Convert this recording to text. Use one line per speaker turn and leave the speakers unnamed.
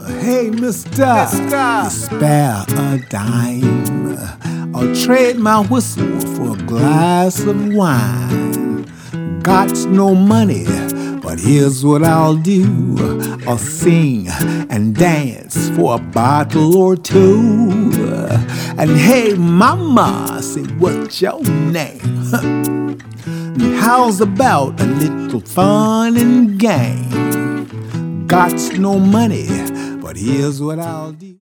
Hey, mister, you spare a dime. I'll trade my whistle for a glass of wine. Got no money, but here's what I'll do. I'll sing and dance for a bottle or two. And hey, mama, say, what's your name? How's about a little fun and game? Got no money, but here's what I'll do.